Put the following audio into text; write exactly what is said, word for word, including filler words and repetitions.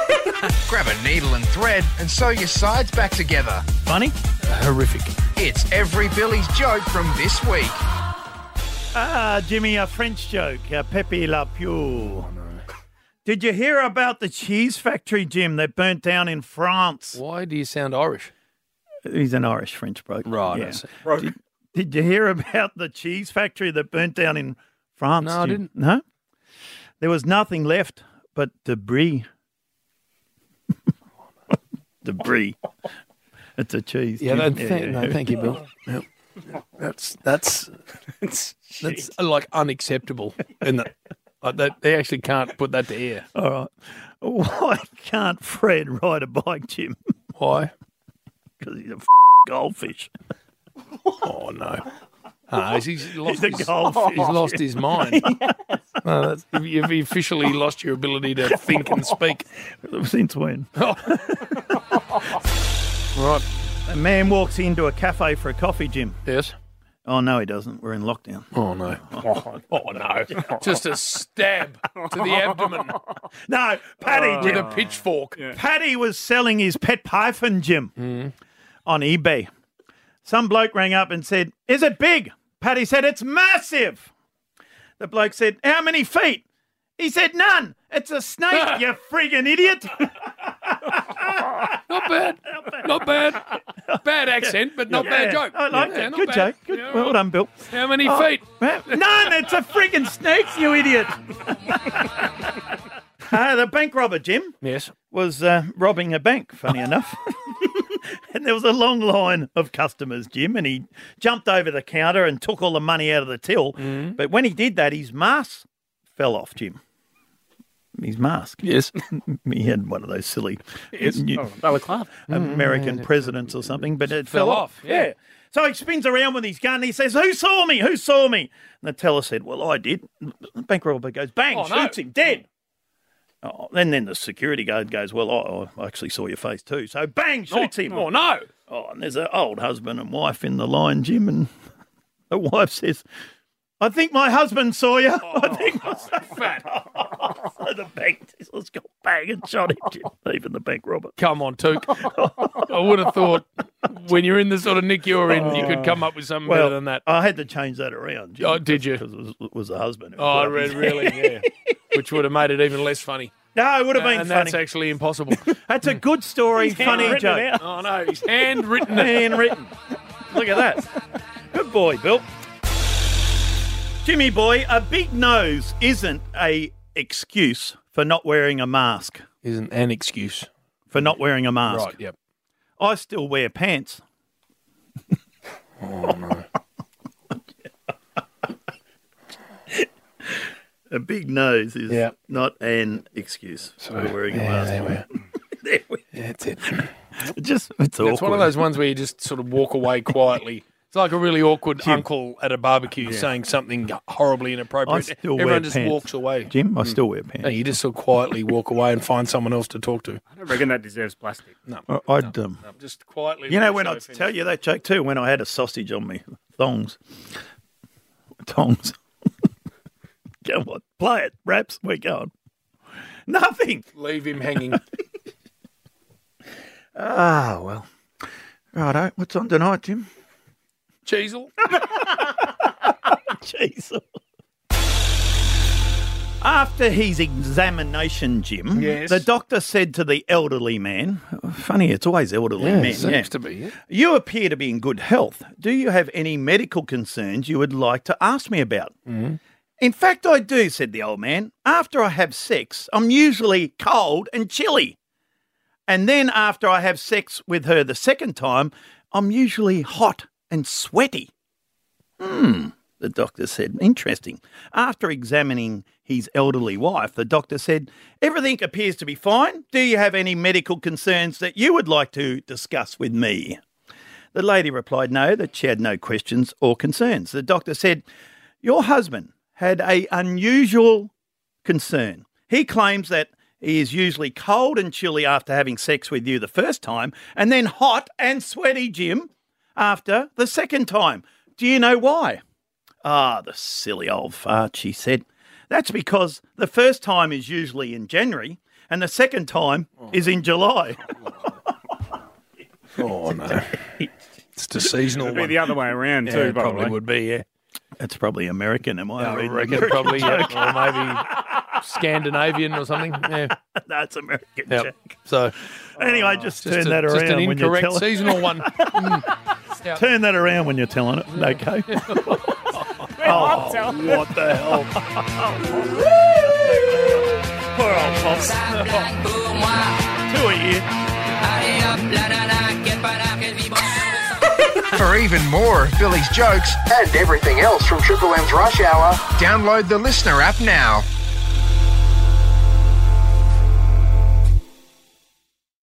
Grab a needle and thread and sew your sides back together. Funny? Horrific. It's Every Billy's joke from this week. Ah, Jimmy, a French joke. Uh, Pepe Le Pew. Oh, no. Did you hear about the cheese factory, Jim, that burnt down in France? Why do you sound Irish? He's an Irish French bloke. Right, yeah. I see. Did, did you hear about the cheese factory that burnt down in France? No, I Jim? didn't. No? There was nothing left but debris. Debris. It's a cheese. Yeah, Jim. no, thank, yeah. no, thank you, Bill. Yep. That's that's that's uh, like unacceptable, isn't it? Like that, they actually can't put that to air. All right. Why can't Fred ride a bike, Jim? Why? Because he's a f- goldfish. Oh no! Ah, he's, he's lost. He's a his, goldfish. He's lost his mind. Oh, that's, you've officially lost your ability to think and speak. Since when? Oh. Right. A man walks into a cafe for a coffee, Jim. Yes. Oh, no, he doesn't. We're in lockdown. Oh no! Oh, oh no! Just a stab to the abdomen No, Paddy, with Jim. a pitchfork. Paddy was selling his pet python, Jim, Mm. on eBay. Some bloke rang up and said, "Is it big?" Paddy said, "It's massive." The bloke said, "How many feet?" He said, "None. It's a snake, you friggin' idiot." Not bad. Not bad. Bad accent, but not bad joke. I like Yeah, that. not Good bad. joke. Good. Yeah, Well right. done, Bill. How many Oh, feet? None. It's a friggin' snake, you idiot. uh, the bank robber, Jim, Yes. was uh, robbing a bank, funny enough. And there was a long line of customers, Jim, and he jumped over the counter and took all the money out of the till. Mm-hmm. But when he did that, his mask fell off, Jim. His mask. Yes. He had one of those silly new- Oh, balaclava. American presidents or something, but it Fell fell, off, yeah. So he spins around with his gun and he says, "Who saw me? Who saw me?" And the teller said, "Well, I did." The bank robber goes, bang, Oh, no. shoots him, dead. Oh, and then the security guard goes, "Well, I, I actually saw your face too." So bang, shoots him. Oh no! Oh, and there's an old husband and wife in the line, Jim, and the wife says, "I think my husband saw you." Oh, I think my Fat. So the bank just got bang and shot him, Jim, even the bank robber. Come on, Took. I would have thought when you're in the sort of nick you're in, you could come up with something Well, better than that. I had to change that around, Jim. Oh, did you? Because it was, it was a husband. who Oh, I put up read his really, hand. yeah. Which would have made it even less funny. No, it would have been and funny. that's actually impossible. That's a good story, funny handwritten joke. it out. Oh no, he's handwritten it. Handwritten. Look at that. Good boy, Bill. Jimmy boy, a big nose isn't a excuse for not wearing a mask. Isn't an excuse. For not wearing a mask. Right, yep. I still wear pants. Oh no. A big nose is Yeah. not an excuse for wearing a yeah, mask. there we are. There we- Yeah, that's it. It just it's awkward. It's one of those ones where you just sort of walk away quietly. It's like a really awkward uncle at a barbecue saying something horribly I inappropriate. still wear Everyone just pants. walks away. Jim, I still wear pants. No, you just sort of quietly walk away and find someone else to talk to. I don't reckon that deserves plastic. No, I- I'd um, no, just quietly. You know, let when the I show finish. tell you that joke too, when I had a sausage on me, thongs, tongs. Come on, play it, raps. We're going. Nothing. Leave him hanging. Ah, well. Righto. What's on tonight, Jim? Cheezel. Jeez. After his examination, Jim, Yes. the doctor said to the elderly man, funny, it's always elderly men, seems yeah. to be. Yeah. You appear to be in good health. Do you have any medical concerns you would like to ask me about? Mm-hmm. In fact, I do, said the old man. After I have sex, I'm usually cold and chilly. And then after I have sex with her the second time, I'm usually hot and sweaty. Hmm, the doctor said. Interesting. After examining his elderly wife, the doctor said, everything appears to be fine. Do you have any medical concerns that you would like to discuss with me? The lady replied no, that she had no questions or concerns. The doctor said, your husband had a unusual concern. He claims that he is usually cold and chilly after having sex with you the first time and then hot and sweaty, Jim, after the second time. Do you know why? Ah, the silly old fart, she said. That's because the first time is usually in January and the second time is in July. Oh, no. It's the seasonal It'd be one. the other way around Yeah, too, it by the probably way. would be, yeah. That's probably American, am I? I reading reckon American probably, yeah. joke? Or maybe Scandinavian or something. Yeah. That's American Yep. joke. So Anyway, just, just, turn a, that just around an when you incorrect tell it. seasonal one. Mm. Turn that around when you're telling it. Okay. Oh, what the hell? Poor old Pops. Two a year. For even more of Billy's jokes And everything else from Triple M's Rush Hour. download the Listener app now.